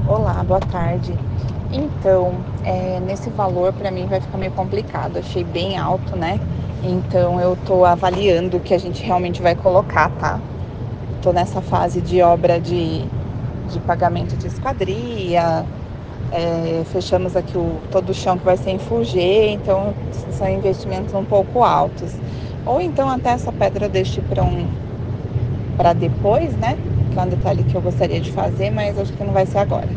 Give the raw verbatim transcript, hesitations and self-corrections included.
Olá, boa tarde. Então, eh, nesse valor para mim vai ficar meio complicado, achei bem alto, né. Então eu tô avaliando o que a gente realmente vai colocar, tá. Tô nessa fase de obra de de pagamento de esquadria, eh, fechamos aqui o todo o chão que vai ser em fugê, então são investimentos um pouco altos. Ou então até essa pedra eu deixe para um para depois, né, que é um detalhe que eu gostaria de fazer, mas acho que não vai ser agora.